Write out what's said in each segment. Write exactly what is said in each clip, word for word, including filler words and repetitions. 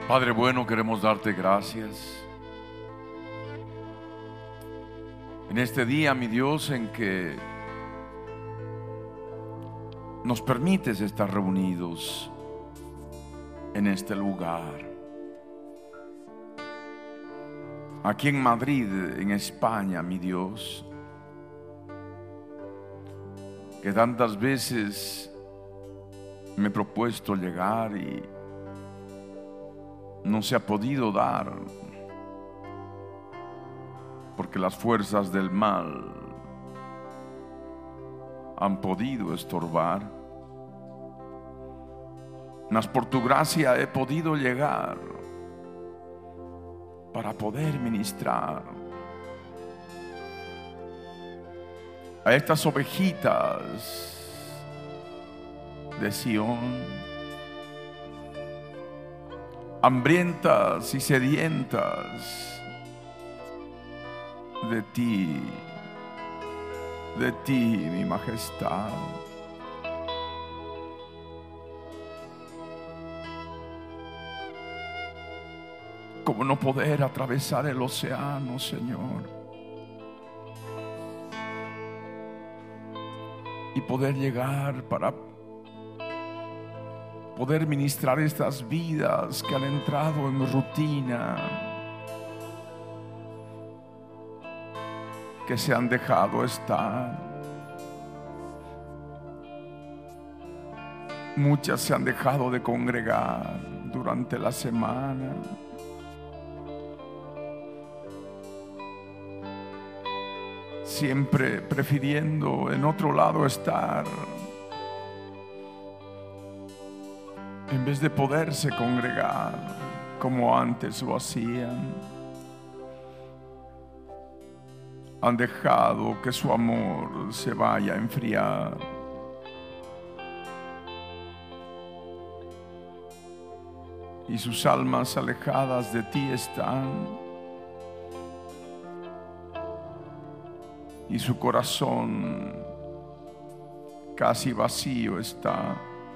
Padre bueno, queremos darte gracias en este día, mi Dios, en que nos permites estar reunidos en este lugar, aquí en Madrid, en España, mi Dios, que tantas veces me he propuesto llegar y no se ha podido dar, porque las fuerzas del mal han podido estorbar. Mas por tu gracia he podido llegar para poder ministrar a estas ovejitas de Sión, hambrientas y sedientas de ti, de ti, mi majestad. Como no poder atravesar el océano, Señor, y poder llegar para poder ministrar estas vidas que han entrado en rutina, que se han dejado estar. Muchas se han dejado de congregar durante la semana. Siempre prefiriendo en otro lado estar, en vez de poderse congregar como antes lo hacían. Han dejado que su amor se vaya a enfriar. Y sus almas alejadas de ti están. Y su corazón casi vacío está.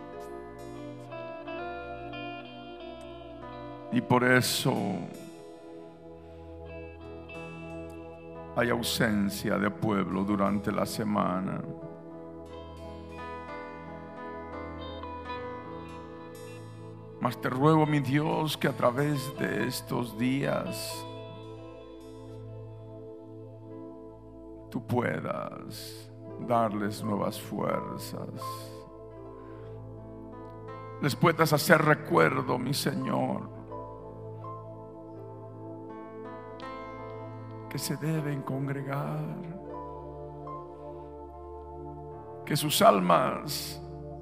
Y por eso hay ausencia de pueblo durante la semana. Mas te ruego, mi Dios, que a través de estos días tú puedas darles nuevas fuerzas, les puedas hacer recuerdo, mi Señor, que se deben congregar, que sus almas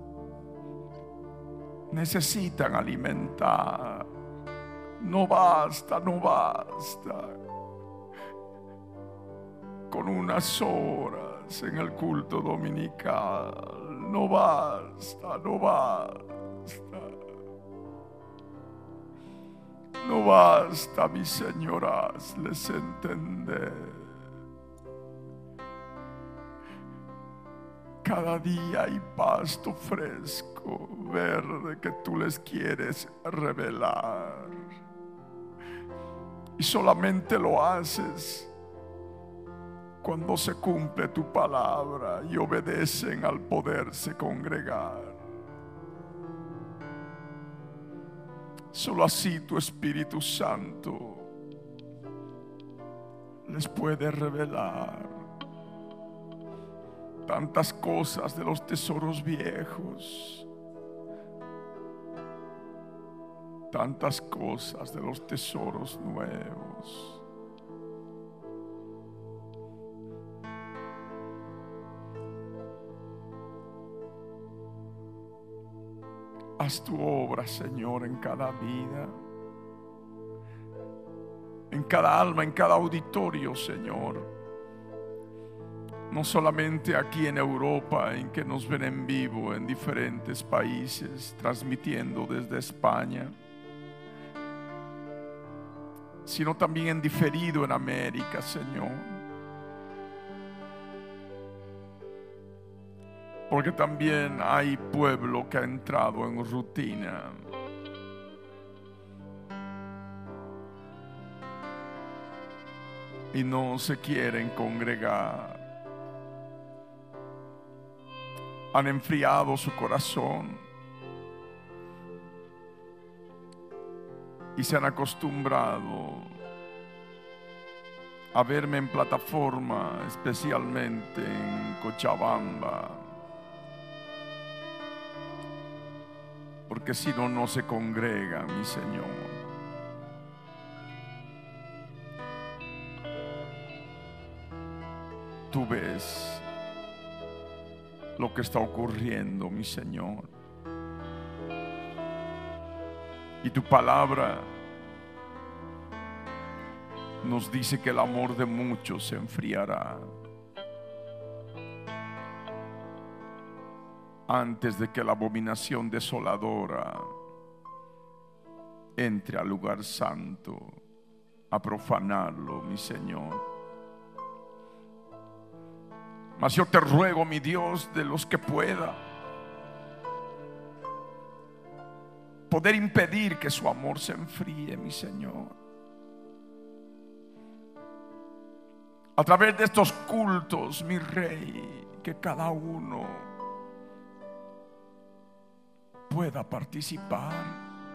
necesitan alimentar. No basta, no basta con unas horas en el culto dominical. No basta, no basta. No basta, mi Señor, hazles entender. Cada día hay pasto fresco, verde, que tú les quieres revelar. Y solamente lo haces cuando se cumple tu palabra y obedecen al poderse congregar. Solo así tu Espíritu Santo les puede revelar tantas cosas de los tesoros viejos, tantas cosas de los tesoros nuevos. Haz tu obra, Señor, en cada vida, en cada alma, en cada auditorio, Señor. No solamente aquí en Europa, en que nos ven en vivo en diferentes países, transmitiendo desde España, sino también en diferido en América, Señor. Porque también hay pueblo que ha entrado en rutina y no se quieren congregar. Han enfriado su corazón y se han acostumbrado a verme en plataforma, especialmente en Cochabamba, porque si no, no se congrega, mi Señor. Tú ves lo que está ocurriendo, mi Señor. Y tu palabra nos dice que el amor de muchos se enfriará antes de que la abominación desoladora entre al lugar santo a profanarlo, mi Señor. Mas yo te ruego, mi Dios, de los que pueda, poder impedir que su amor se enfríe, mi Señor. A través de estos cultos, mi Rey, que cada uno pueda participar,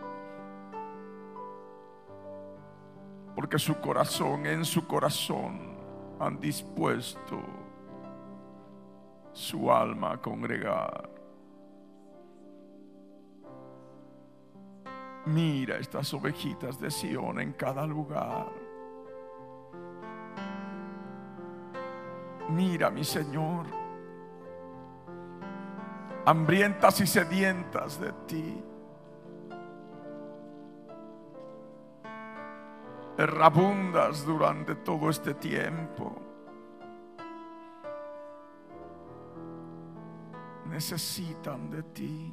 porque su corazón, en su corazón han dispuesto su alma a congregar. Mira estas ovejitas de Sión en cada lugar. Mira, mi Señor, hambrientas y sedientas de ti, errabundas durante todo este tiempo. Necesitan de ti,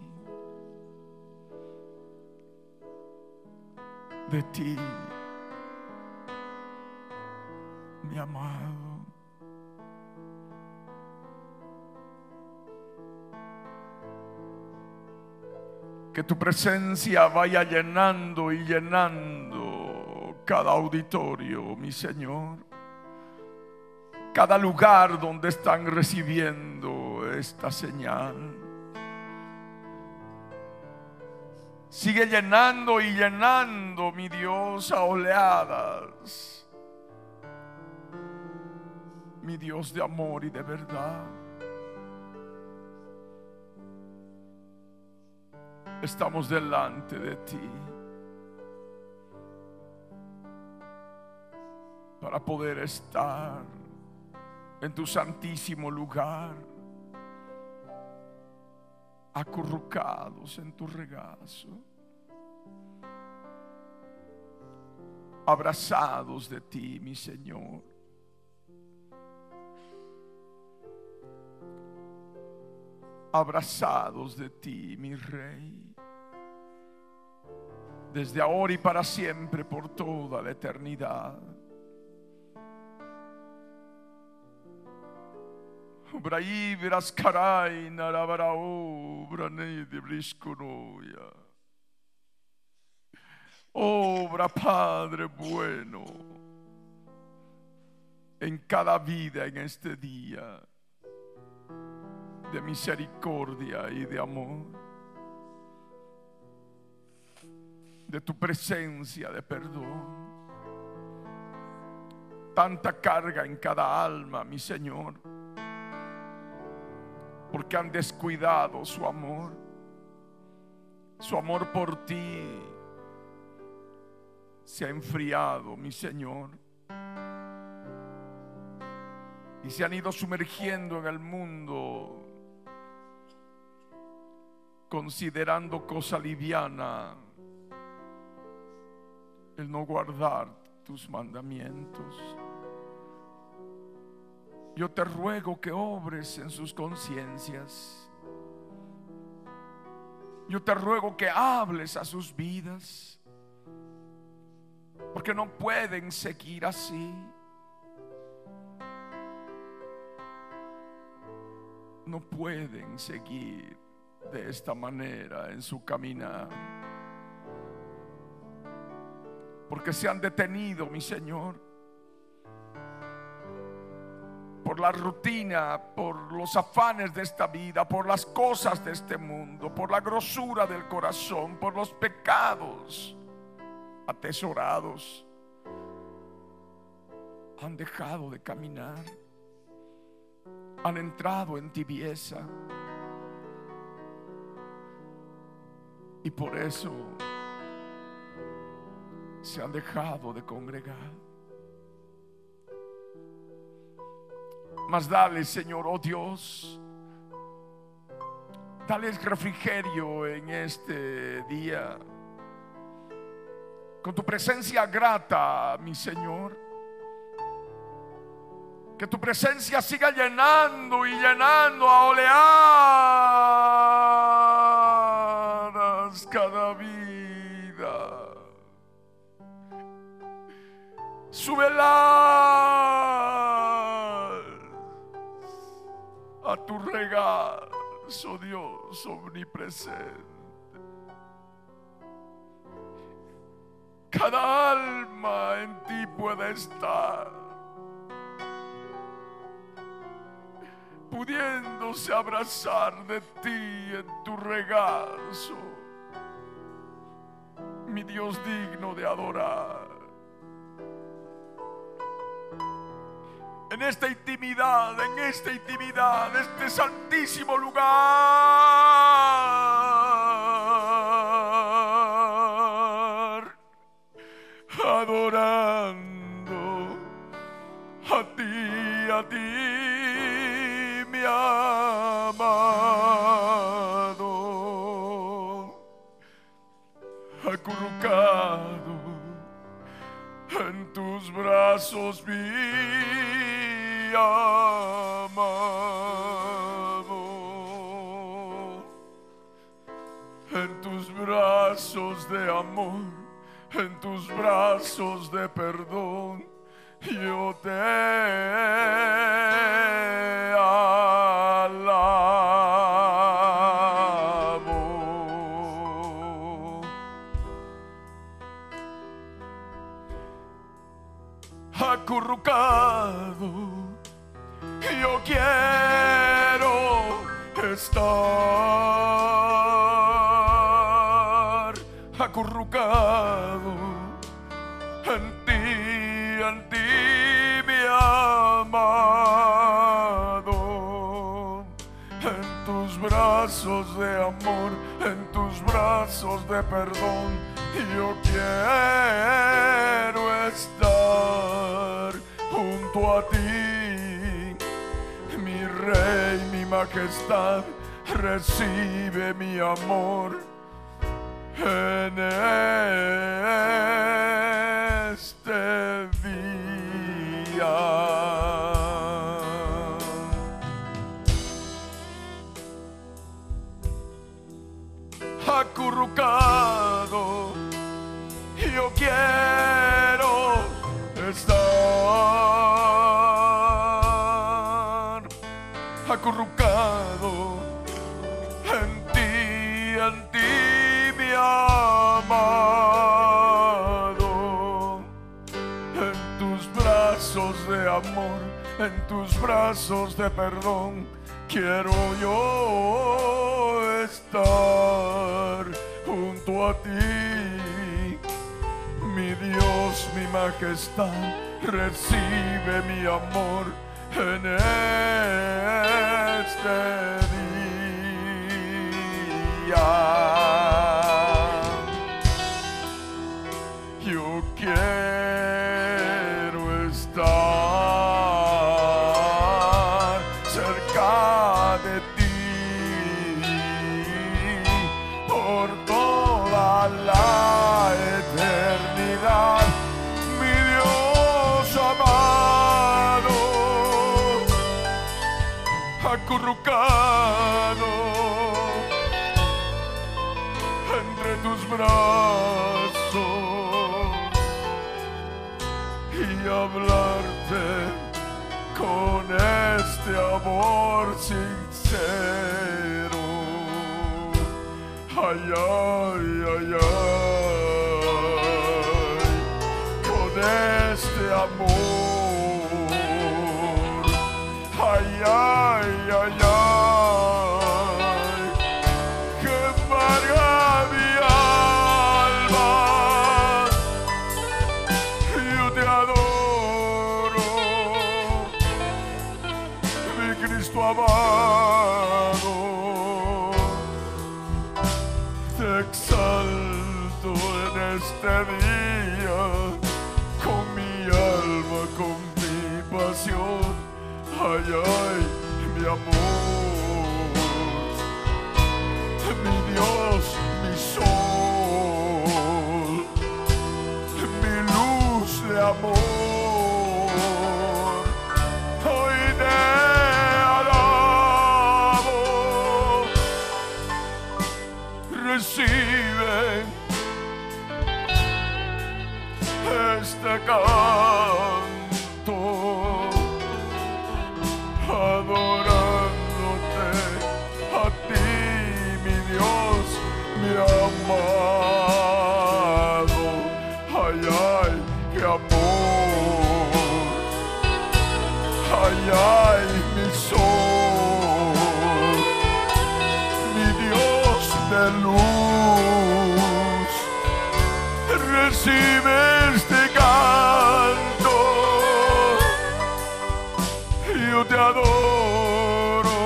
de ti, mi amado. Que tu presencia vaya llenando y llenando cada auditorio, mi Señor, cada lugar donde están recibiendo esta señal. Sigue llenando y llenando, mi Dios, a oleadas, mi Dios de amor y de verdad. Estamos delante de ti para poder estar en tu santísimo lugar, acurrucados en tu regazo, abrazados de ti, mi Señor. Abrazados de ti, mi Rey, desde ahora y para siempre, por toda la eternidad. Braí verás caray narabarao brane de brisconoya. Obra, Padre bueno, en cada vida en este día de misericordia y de amor, de tu presencia de perdón. Tanta carga en cada alma, mi Señor, porque han descuidado su amor. Su amor por ti se ha enfriado, mi Señor, y se han ido sumergiendo en el mundo, considerando cosa liviana el no guardar tus mandamientos. Yo te ruego que obres en sus conciencias. Yo te ruego que hables a sus vidas, porque no pueden seguir así. No pueden seguir de esta manera en su caminar, porque se han detenido, mi Señor, por la rutina, por los afanes de esta vida, por las cosas de este mundo, por la grosura del corazón, por los pecados atesorados, han dejado de caminar, han entrado en tibieza, y por eso se han dejado de congregar. Mas dale, Señor, oh Dios, dale refrigerio en este día, con tu presencia grata, mi Señor. Que tu presencia siga llenando y llenando a oleadas cada vida. Súbelas a tu regazo, Dios omnipresente. Cada alma en ti puede estar, pudiéndose abrazar de ti en tu regazo, mi Dios digno de adorar. En esta intimidad, en esta intimidad, en este santísimo lugar, adorando a ti, a ti, mi amado, acurrucado en tus brazos, mi amado, en tus brazos de amor, en tus brazos de perdón, yo te alabo. Acurrucado, yo quiero estar acurrucado en ti, en ti, mi amado, en tus brazos de amor, en tus brazos de perdón, yo quiero estar junto a ti, mi Rey, mi majestad, recibe mi amor en este día. Acurrucado, yo quiero estar acurrucado en ti, en ti, mi amado, en tus brazos de amor, en tus brazos de perdón, quiero yo estar junto a ti, mi Dios, mi majestad, recibe mi amor en este día. Yo quiero estar cerca de ti por toda la eternidad, mi Dios amado, acurrucado entre tus brazos y hablarte con este amor sincero. Ay, ay, ay, ay, con este amor día, con mi alma, con mi pasión. Ay, ay, mi amor, mi Dios, mi sol, mi luz de amor. Hoy te alabo. Recibe este canto, adorándote a ti, mi Dios, mi amado. Ay, ay, qué amor. Ay, ay, mi sol, mi Dios de luz. Recibe este canto, yo te adoro,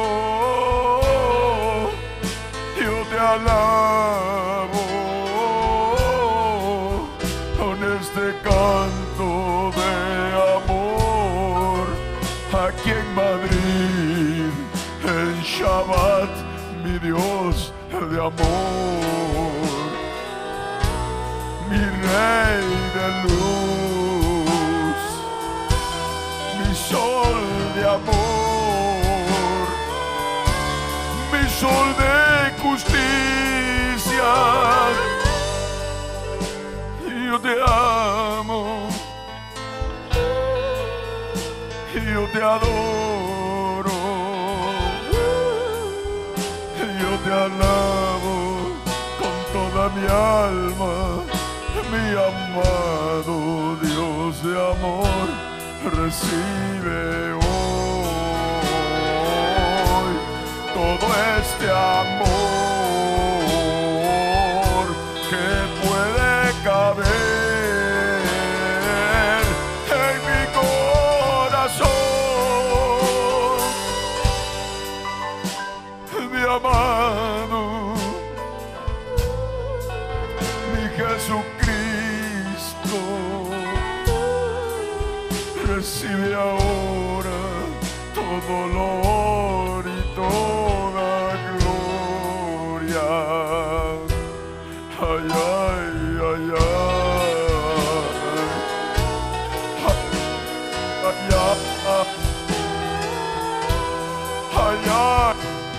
yo te alabo con este canto de amor. Aquí en Madrid, en Shabbat, mi Dios de amor, mi Rey de luz, mi sol de amor, mi sol de justicia. Yo te amo, yo te adoro, yo te alabo con toda mi alma, mi amado Dios de amor. Recibe hoy todo este amor que puede caber en mi corazón, mi amado, mi Jesucristo. Recibe ahora todo honor y toda gloria. Ay, ay, ay, ay, ay, ay, ay, ay.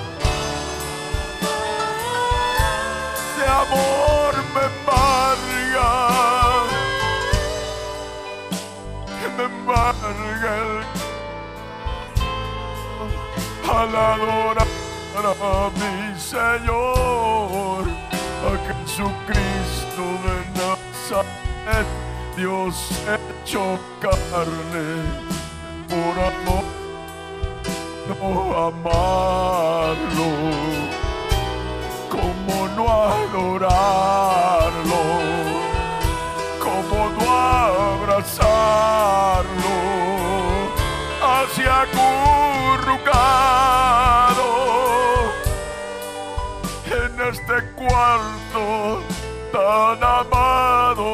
Ese amor me embarga, me embarga el al adorar a mi Señor, a Jesucristo de Nazaret, Dios hecho carne, por amor no amarlo, como no adorarlo, como no abrazarlo, así acurrucado en este cuarto tan amado,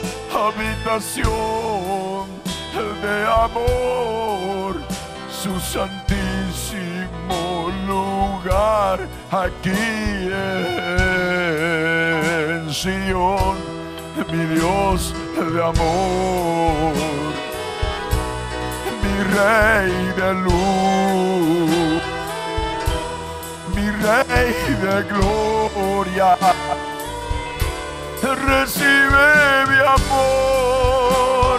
habitación de amor, su santísimo lugar aquí en Sion, mi Dios de amor, mi Rey de luz, mi Rey de gloria. Recibe mi amor,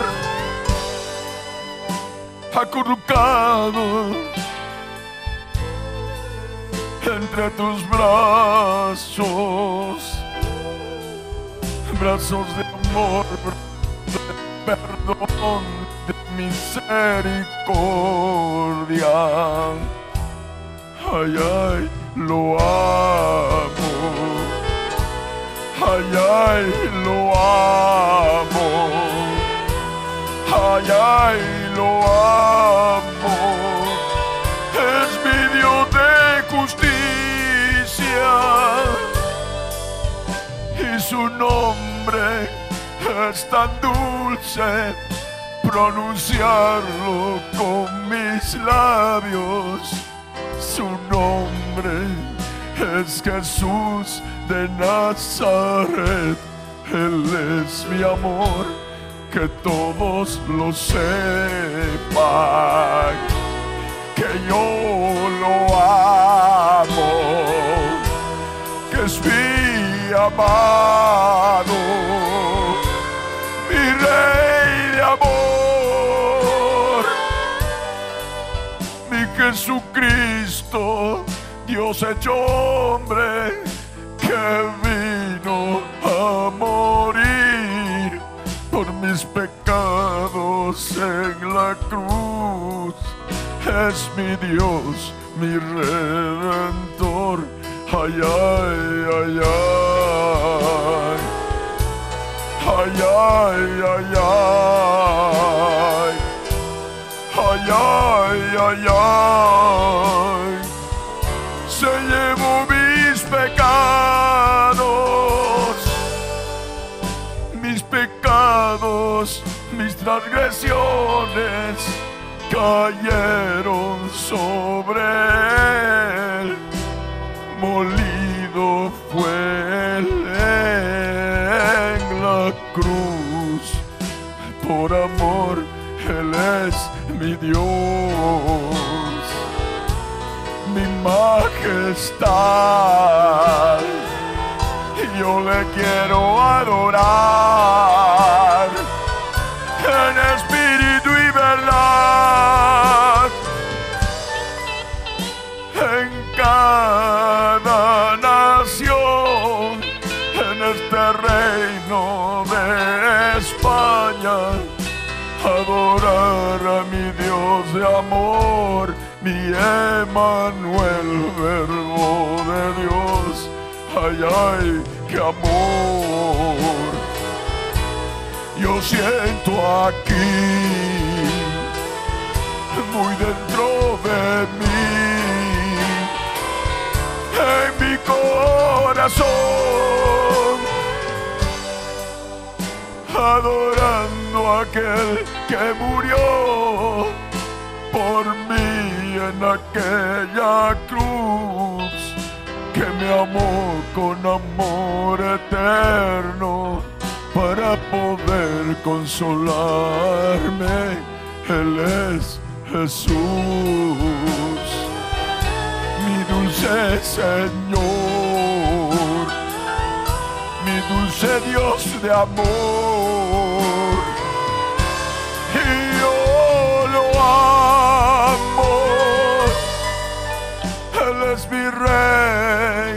acurrucado entre tus brazos, brazos de amor, de perdón, de misericordia. Ay, ay, lo amo. Ay, ay, lo amo. Ay, ay, lo amo. Es mi Dios de justicia y su nombre Es tan dulce pronunciarlo con mis labios. Su nombre es Jesús de Nazaret. Él es mi amor, que todos lo sepan, que yo lo amo, que es mi amado, mi rey de amor, mi Jesucristo, Dios hecho hombre, que vino a morir por mis pecados en la cruz. Es mi Dios, mi Redentor. Ay, ay, ay, ay. Ay, ay, ay, ay. Ay, ay, ay, ay. Se llevó mis pecados, mis pecados, mis transgresiones cayeron sobre él. Molido fue él en la cruz. Por amor, él es mi Dios, mi majestad. Yo le quiero adorar en espíritu y verdad. En cada nación, en este reino de España, adorar a mi Dios de amor, mi Emmanuel, verbo de Dios. Ay, ay, qué amor yo siento aquí, muy dentro de mí, en mi corazón, adorando a aquel que murió por mí en aquella cruz, que me amó con amor eterno para poder consolarme. Él es Jesús, mi dulce Señor, mi dulce Dios de amor. Y yo lo amo. Él es mi rey,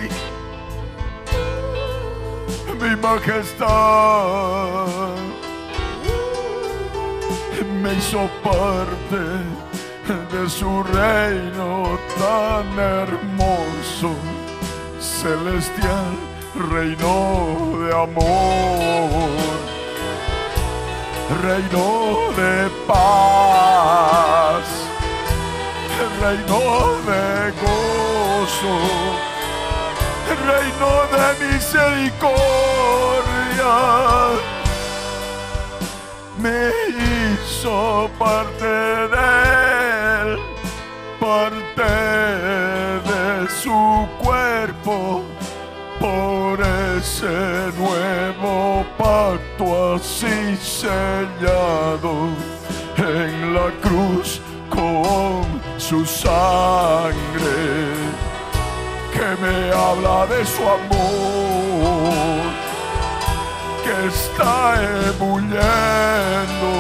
mi majestad. Me hizo parte de su reino tan hermoso, celestial, reino de amor, reino de paz, reino de gozo, reino de misericordia. Me hizo parte de él, parte de su cuerpo, por ese nuevo pacto así sellado en la cruz con su sangre, que me habla de su amor, que está ebulliendo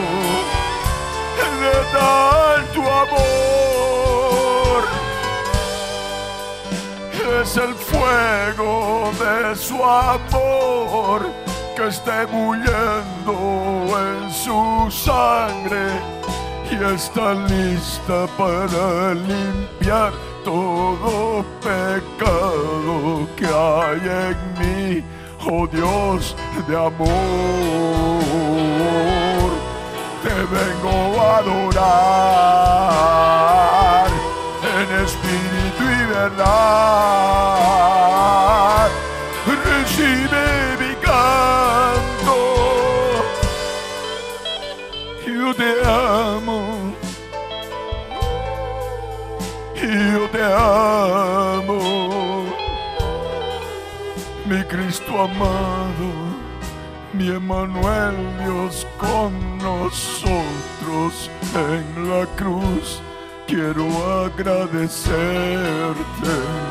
de tanto amor. Es el fuego de su amor que está ebulliendo en su sangre y está lista para limpiar todo pecado que hay en mí. Oh Dios de amor, te vengo a adorar en espíritu y verdad. Recibe mi canto, Yo te amo, yo te amo, mi Cristo amado, mi Emmanuel, Dios con nosotros en la cruz. Quiero agradecerte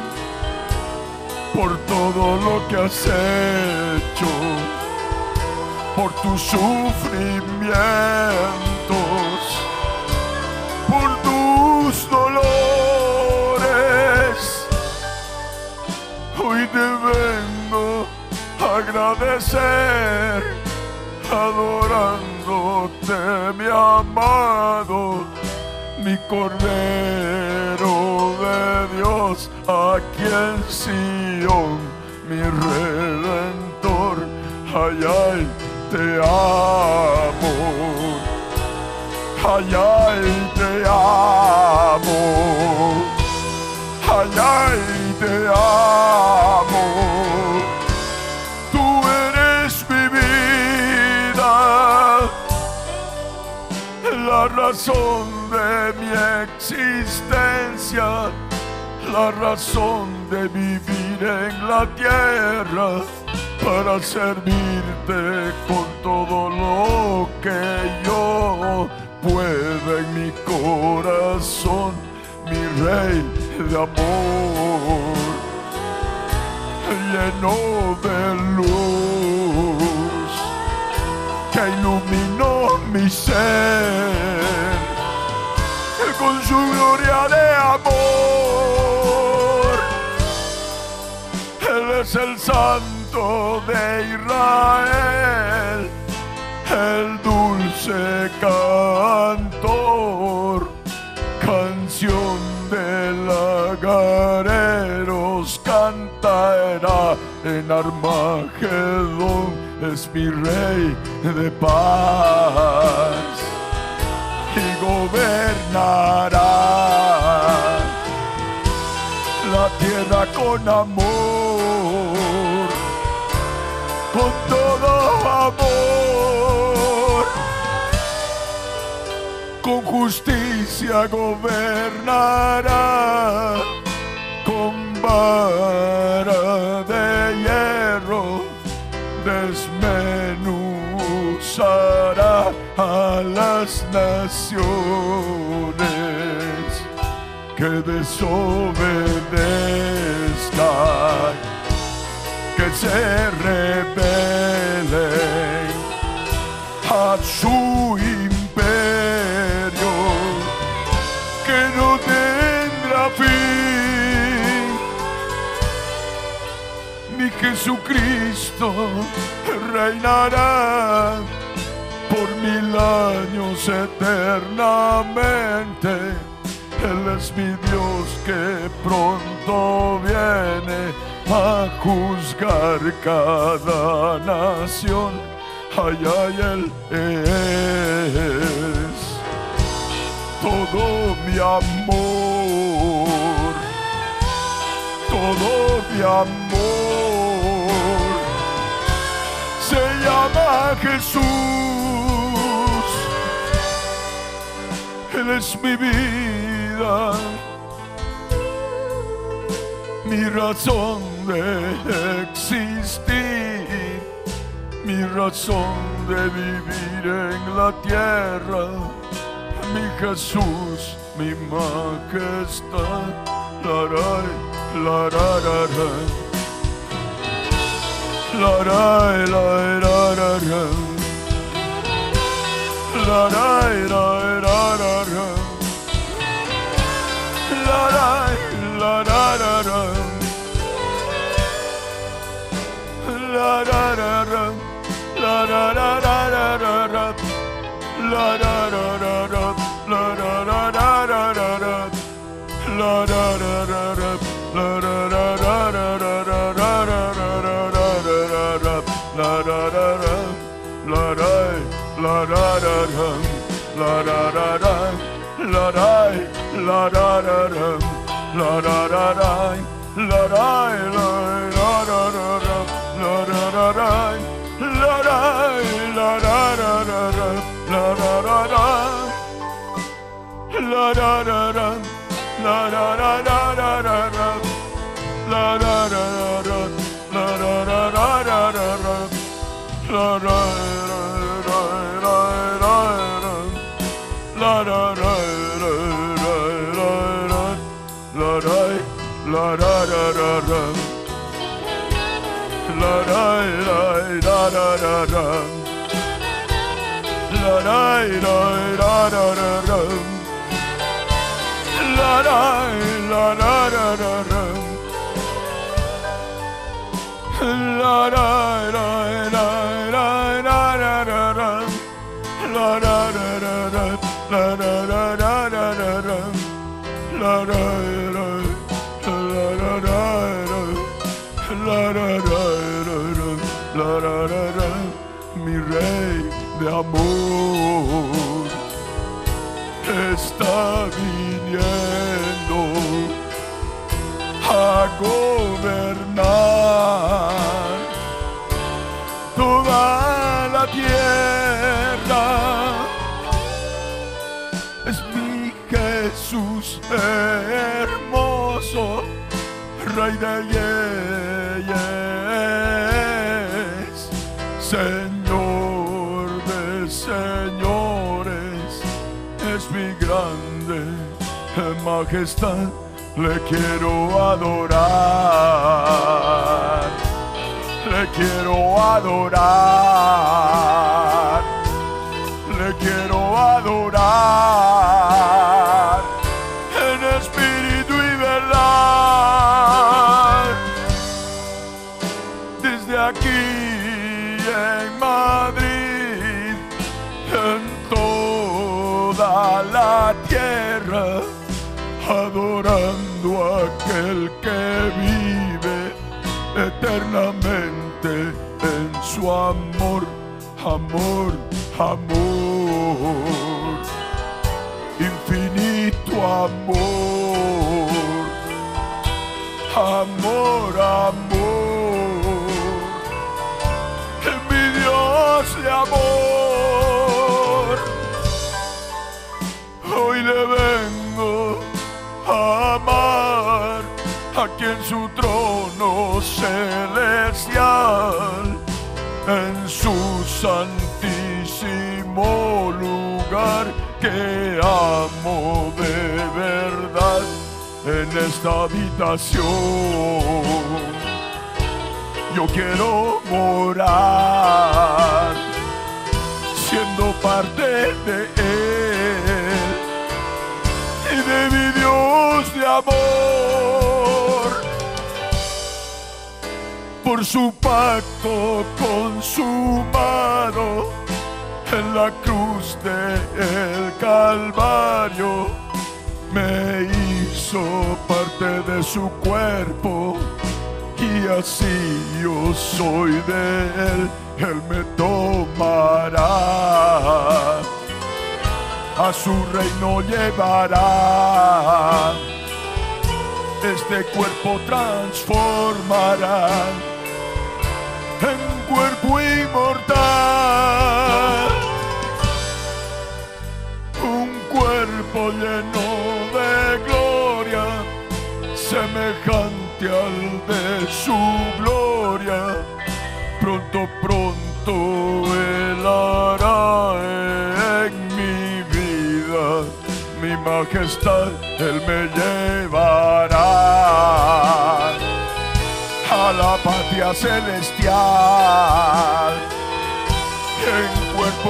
por todo lo que has hecho, por tus sufrimientos, por tus dolores. Hoy te vengo a agradecer, adorándote, mi amado, mi Cordero de Dios, aquí en Sion, mi Redentor. Ay, ay, te amo, ay, ay, te amo, ay, ay, te amo. Tú eres mi vida, la razón de mi existencia, la razón de vivir en la tierra, para servirte con todo lo que yo pueda en mi corazón, mi Rey de amor, lleno de luz, que iluminó mi ser con su gloria de amor. Él es el Santo de Israel, el dulce cantor, canción de lagareros cantará en Armagedón. Es mi Rey de paz y gobernará la tierra con amor, con todo amor, con justicia gobernará, con vara de hierro desmenuzará a las naciones que desobedezcan, que se rebelen a su imperio, que no tendrá fin. Mi Jesucristo reinará por mil años eternamente. Él es mi Dios que pronto viene a juzgar cada nación. Ay, ay, Él es todo mi amor, todo mi amor. Se llama Jesús, Él es mi vida, mi razón de existir, mi razón de vivir en la tierra, mi Jesús, mi majestad. Laray, lararara, laray, lararara, laray, lararara, laray, lararara, lararara, lararara, lararara, lararara, la ra ra ra, la ra ra ra ra ra ra, la ra ra ra, la ra ra ra ra ra ra, la ra ra ra ra ra ra, la ra ra ra ra ra ra, la ra la ra ra ra ra, la ra ra ra ra ra ra, la ra ra ra ra ra ra, la ra la ra ra ra ra, la ra ra ra ra ra ra ra ra, la ra ra ra ra, la ra ra ra ra ra ra, la ra ra la ra ra ra, la ra ra ra ra, la ra ra ra, mi rey de amor está viniendo a gobernar toda la tierra. Es mi Jesús hermoso, Rey de reyes, Señor de señores, es mi grande majestad. Le quiero adorar, le quiero adorar, le quiero adorar en espíritu y verdad. Desde aquí en Madrid, en toda la tierra, adorando a aquel que vive eternamente en su amor, amor, amor, infinito amor, amor, amor, mi Dios de amor. Hoy le vengo a amar aquí en su trono celestial, en su santísimo lugar que amo de verdad. En esta habitación yo quiero morar, siendo parte de él y de mi Dios de amor, por su pacto consumado en la cruz del Calvario. Me hizo parte de su cuerpo y así yo soy de él. Él me tomará, a su reino llevará, este cuerpo transformará en cuerpo inmortal, un cuerpo lleno de gloria, semejante al de su gloria. Pronto, pronto Él hará en mi vida, mi majestad. Él me llevará a la patria celestial, en cuerpo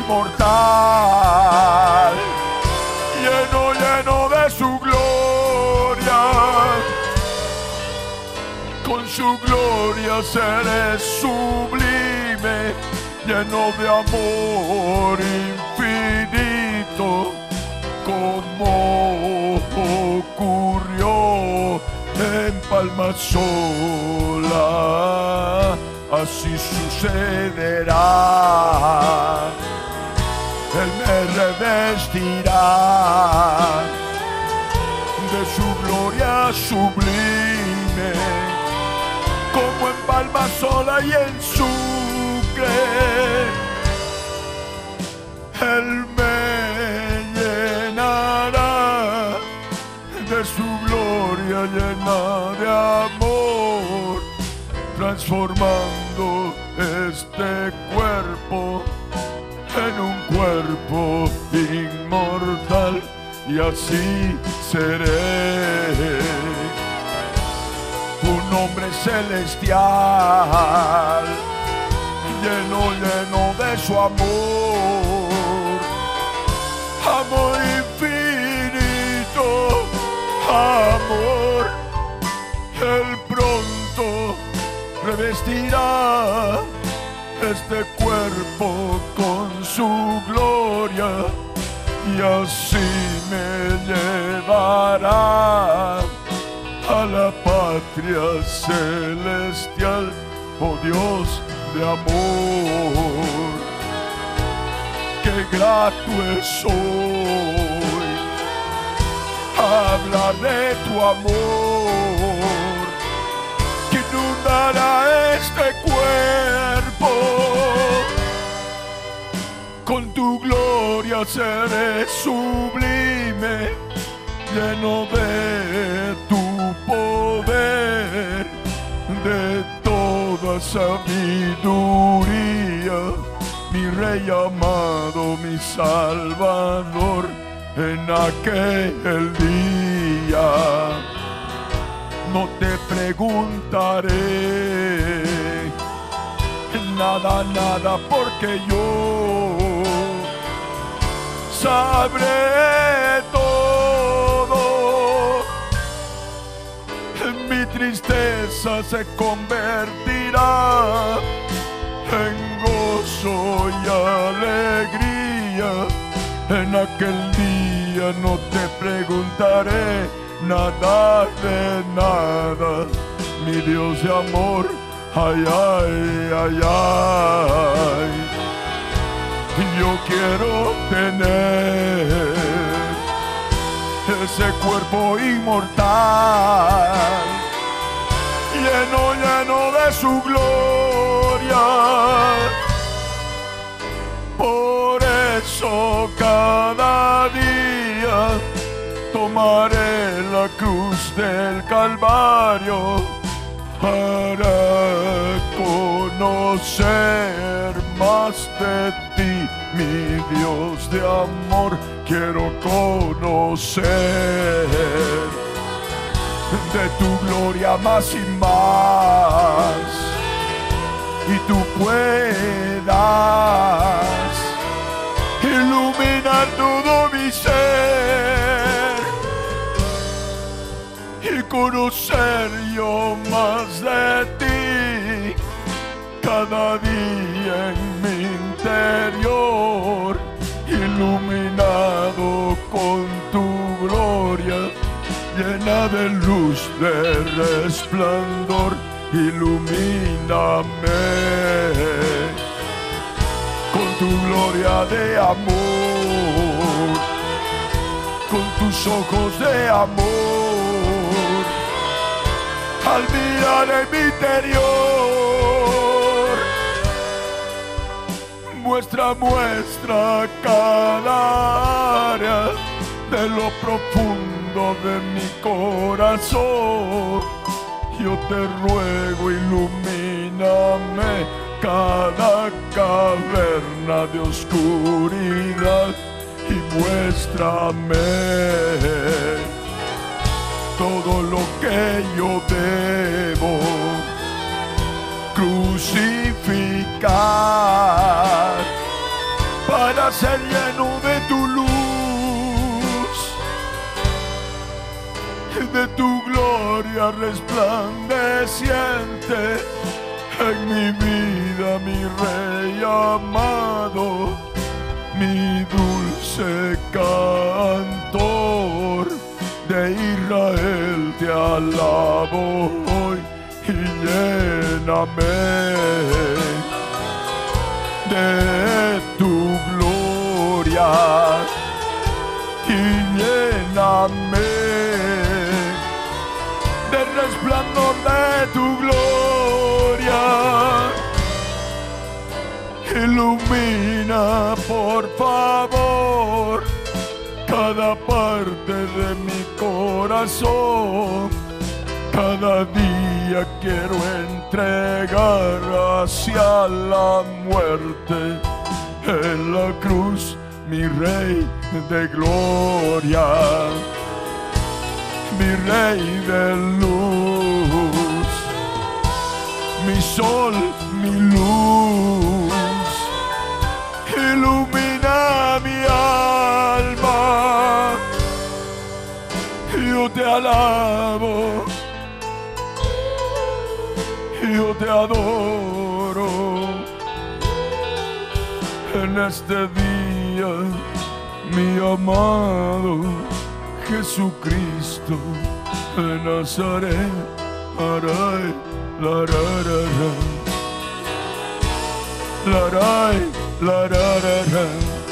inmortal, lleno, lleno de su gloria. Con su gloria seré sublime, lleno de amor infinito, como ocurrió en Palmasola. Así sucederá, Él me revestirá de su gloria sublime, como en Palmasola y en Sucre. Él me llenará llena de amor, transformando este cuerpo en un cuerpo inmortal, y así seré un hombre celestial, lleno, lleno de su amor, amor infinito, amor. Él pronto revestirá este cuerpo con su gloria, y así me llevará a la patria celestial. Oh Dios de amor, qué grato soy hablar de tu amor, que inundará este cuerpo. Con tu gloria seré sublime, lleno de tu poder, de toda sabiduría, mi Rey amado, mi Salvador. En aquel día no te preguntaré nada, nada, porque yo sabré todo. Mi tristeza se convertirá en gozo y alegría. En aquel día no te preguntaré nada de nada, mi Dios de amor. Ay, ay, ay, ay. Yo quiero tener ese cuerpo inmortal, lleno, lleno de su gloria. Por eso cada día tomaré la cruz del Calvario para conocer más de ti, mi Dios de amor. Quiero conocer de tu gloria más y más, y tú puedas iluminar todo mi ser y conocer yo más de ti cada día en mi interior, iluminado con tu gloria, llena de luz, de resplandor. Ilumíname con tu gloria de amor, con tus ojos de amor, al mirar en mi interior. Muestra, muestra cada área de lo profundo de mi corazón. Yo te ruego, ilumíname cada caverna de oscuridad y muéstrame todo lo que yo debo crucificar para ser lleno de tu luz, de tu gloria resplandeciente en mi vida, mi Rey amado, mi dulce cantor de Israel. Te alabo hoy y lléname de tu gloria y lléname del resplandor de tu gloria. Ilumina, por favor, cada parte de mi corazón Cada día quiero entregar hacia la muerte. En la cruz, mi Rey de gloria, mi Rey de luz, mi sol, mi luz, ilumina mi alma. Yo te alabo, yo te adoro en este día, mi amado Jesucristo de Nazaret. Aray, la ra ra ra, la ray, la ra ra ra.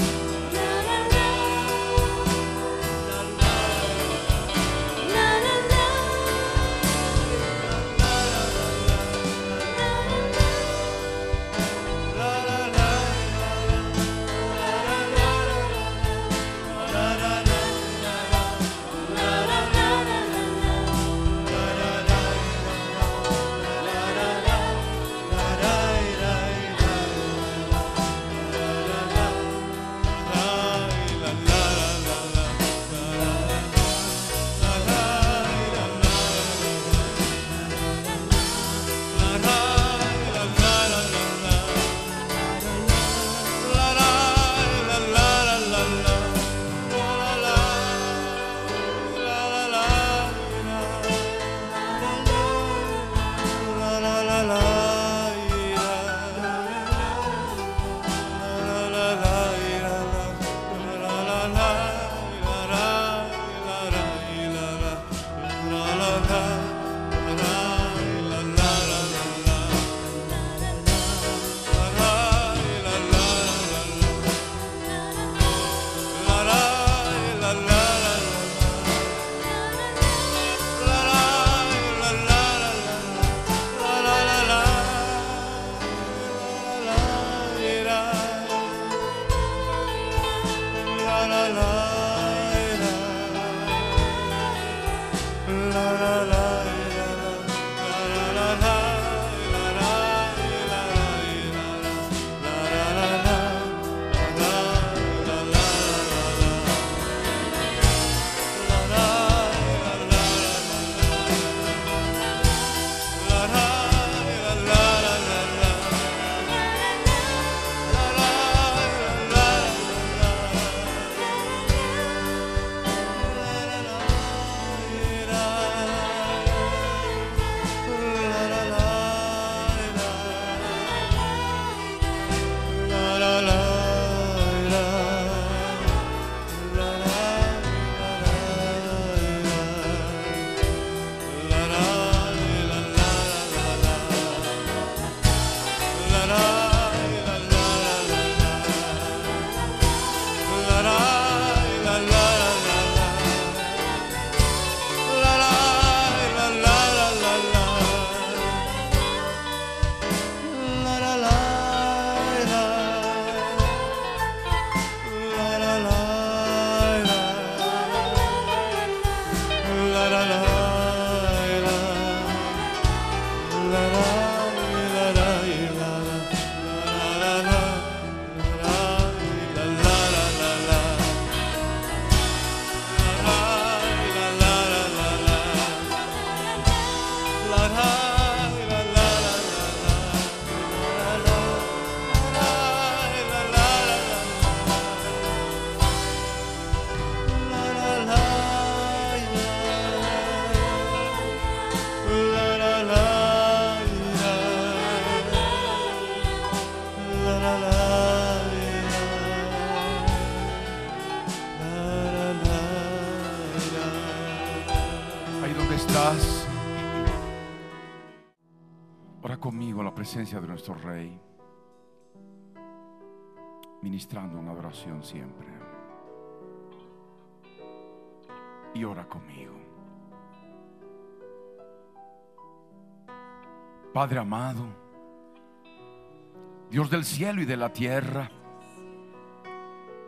Ora conmigo en la presencia de nuestro Rey, ministrando una adoración siempre. Y ora conmigo. Padre amado, Dios del cielo y de la tierra,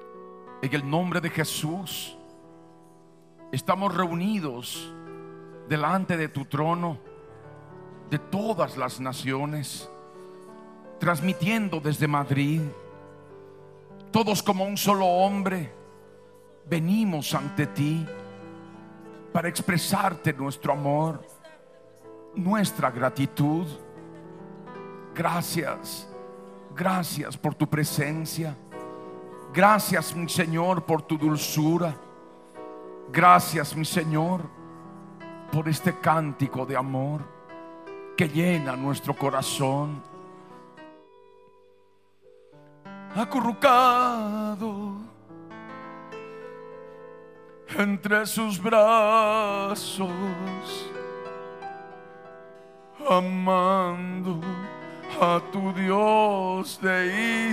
en el nombre de Jesús estamos reunidos delante de tu trono de todas las naciones, transmitiendo desde Madrid. Todos como un solo hombre venimos ante ti para expresarte nuestro amor, nuestra gratitud. Gracias, gracias por tu presencia. Gracias, mi Señor, por tu dulzura. Gracias, mi Señor, por este cántico de amor que llena nuestro corazón. Acurrucado entre sus brazos, amando a tu Dios de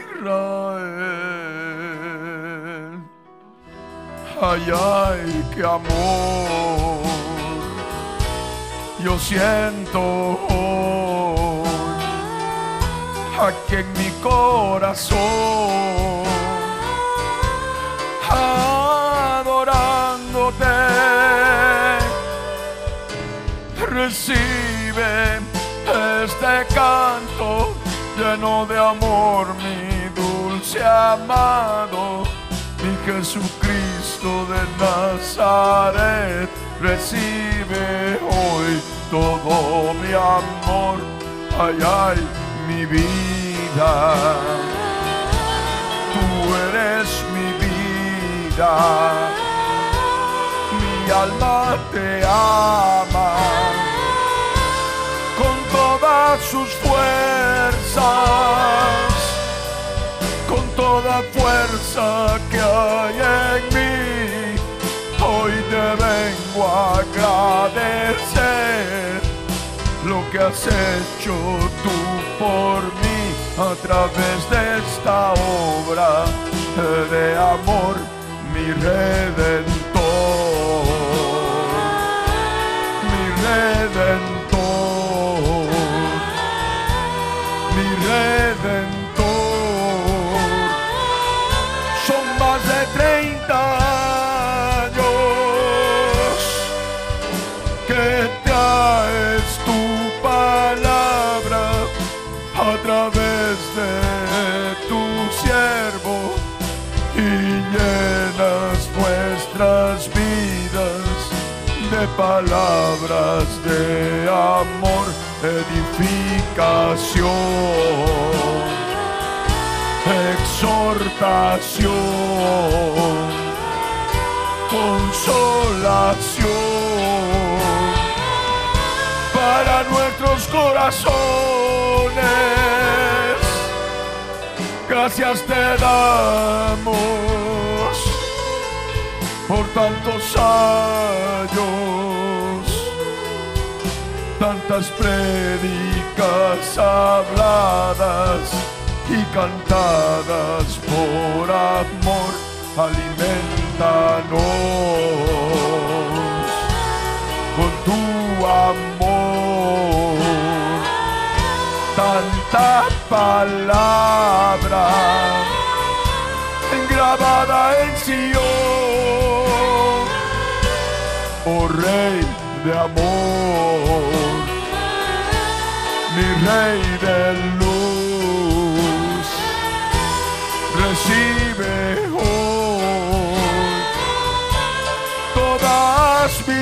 Israel. Ay, ay, qué amor yo siento hoy aquí en mi corazón, adorándote. Recibe este canto lleno de amor, mi dulce amado, mi Jesucristo de Nazaret. Recibe hoy todo mi amor. Ay, ay, mi vida, tú eres mi vida, mi alma te ama con todas sus fuerzas, con toda fuerza que hay en mí. Hoy te vengo a agradecer lo que has hecho tú por mí a través de esta obra de amor, mi Redentor, mi Redentor, mi Redentor. Son más de treinta años que traes tu palabra a través de tu siervo y llenas nuestras vidas de palabras de amor, edificación, exhortación, consolación para nuestros corazones. Gracias te damos por tantos años, tantas prédicas habladas y cantadas por amor. Alimentanos con tu amor, tanta palabra grabada en Sion, oh Rey de amor, mi Rey de luz. Recibe hoy todas mis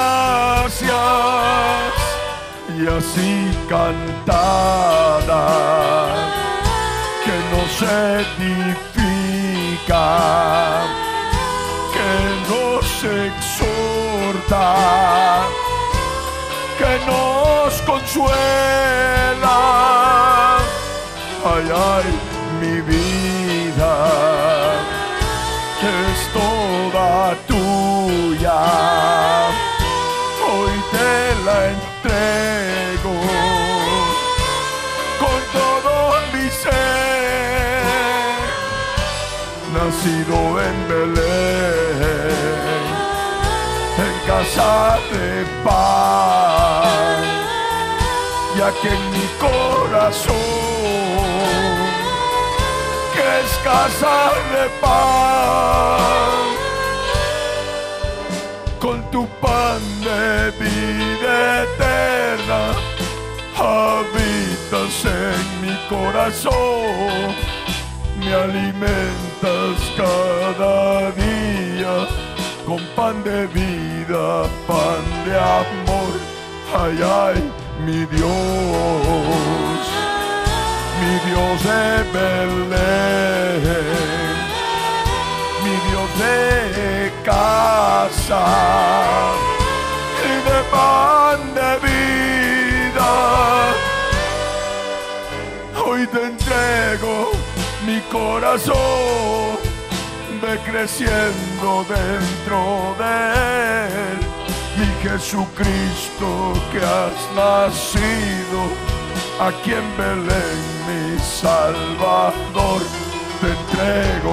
gracias y así cantada que nos edifica, que nos exhorta, que nos consuela. Ay, ay, mi vida es toda tuya, hoy te la entrego con todo mi ser. Nacido en Belén, en casa de paz, y aquí en mi corazón, que es casa de paz, con tu pan de de vida eterna, habitas en mi corazón, me alimentas cada día con pan de vida, pan de amor. Ay, ay, mi Dios, mi Dios de Belén, mi Dios de casa y de pan de vida. Hoy te entrego mi corazón, ve creciendo dentro de él, mi Jesucristo que has nacido aquí en Belén, mi Salvador, te entrego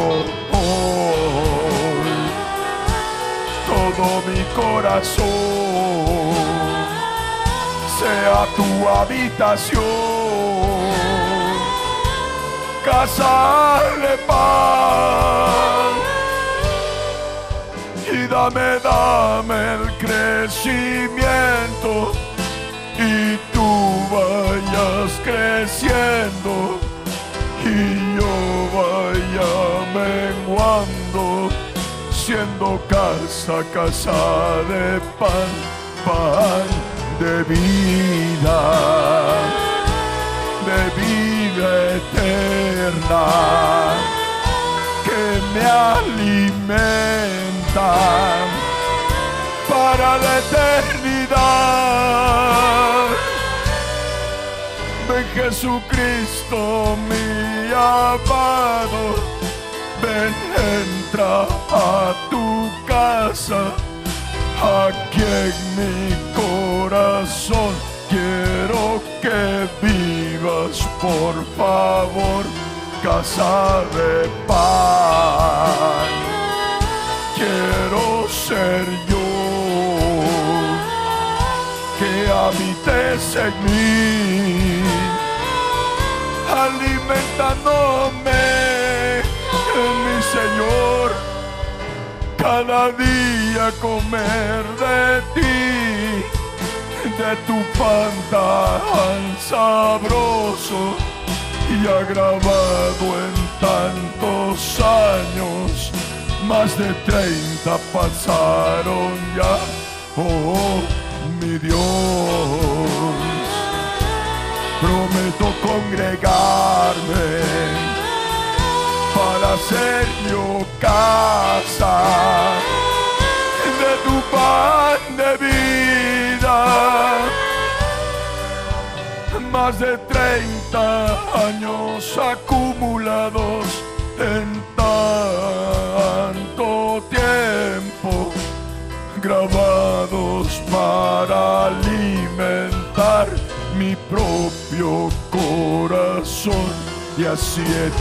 hoy todo mi corazón, sea tu habitación, casa de paz, y dame, dame el crecimiento, y tú vayas creciendo, y yo vaya menguando, siendo casa, casa de pan, pan de vida, de vida eterna, que me alimentan para la eternidad. Ven Jesucristo mi amado, ven, entra a tu casa, aquí en mi corazón quiero que vivas, por favor, casa de pan. Quiero ser yo, que habites en mí, alimentándome en mi Señor, cada día comer de ti, de tu pan tan sabroso y agravado en tantos años, más de treinta pasaron ya, oh mi Dios, prometo congregarme para hacer yo casa de tu pan de vida. Más de treinta años acumulados en tanto tiempo, grabados para alimentar mi propio corazón y así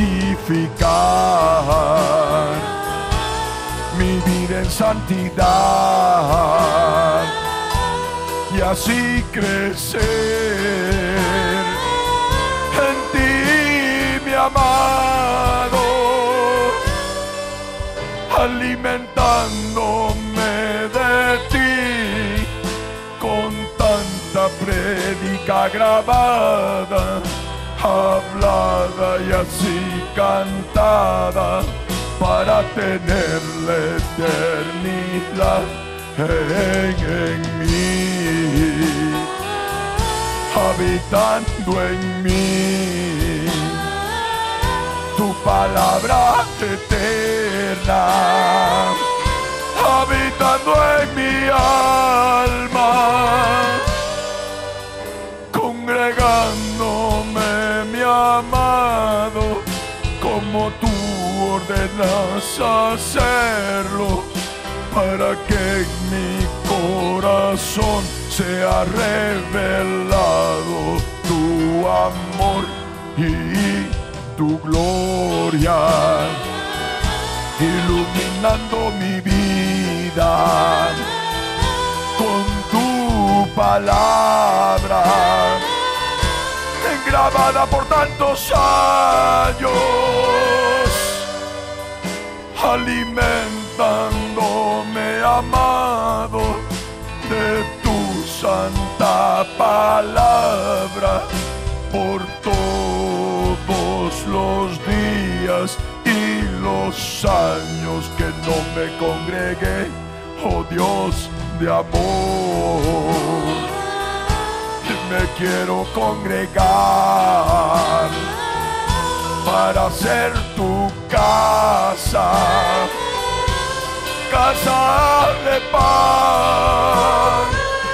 edificar mi vida en santidad y así crecer en ti, mi amado, alimentándome de ti con tanta prédica grabada, hablada y así cantada, para tener la eternidad en, en mí, habitando en mí, tu palabra eterna, habitando en mi alma, congregándome, mi amado, como tú ordenas hacerlo, para que en mi corazón sea revelado tu amor y tu gloria, iluminando mi vida con tu palabra, grabada por tantos años, alimentándome, amado, de tu santa palabra por todos los días y los años que no me congregué, oh Dios de amor. Me quiero congregar para ser tu casa, casa de paz,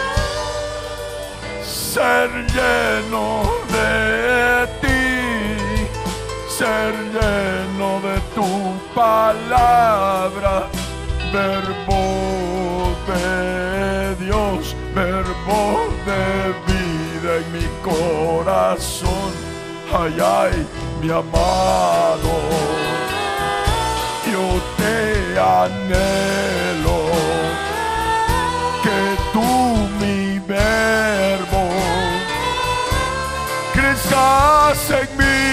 ser lleno de ti, ser lleno de tu palabra, verbo de Dios, verbo de vida en mi corazón. Ay, ay, mi amado, yo te anhelo, que tú, mi verbo, crezcas en mí,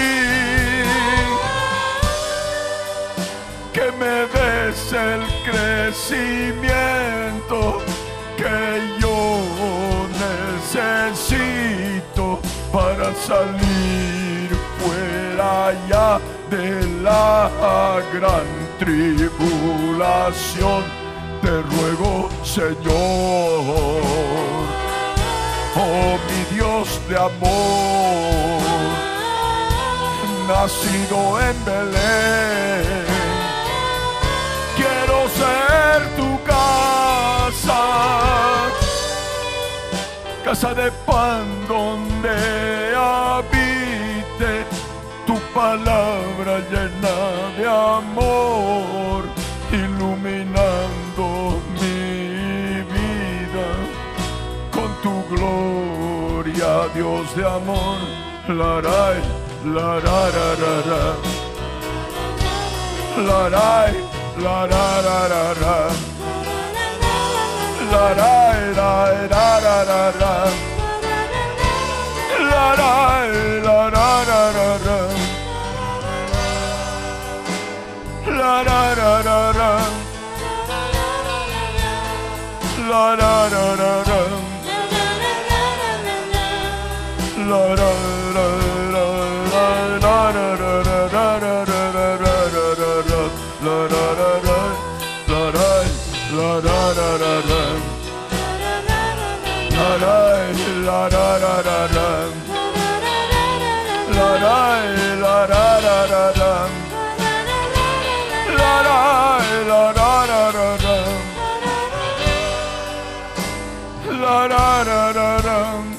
que me des el crecimiento que yo necesito para salir fuera ya de la gran tribulación. Te ruego, Señor, oh mi Dios de amor, nacido en Belén, quiero ser tu casa, casa de pan donde habite tu palabra llena de amor, iluminando mi vida con tu gloria, Dios de amor. La rai, la ra ra ra ra, la rai, la ra ra ra ra, la rai, la ra ra ra ra, la rai, la ra ra ra ra, la ra ra ra ra, la ra ra ra ra, la ra ra ra ra, la ra ra ra ra ra ra ra ra ra, la ra ra ra, la ra, la ra ra ra ra, la ra, la ra ra ra ra, la ra, la ra ra ra ra, la ra, la ra ra ra ra, la ra ra ra ra,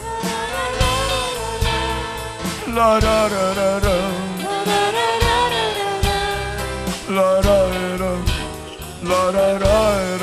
la ra ra ra ra, la ra ra, la ra ra ra.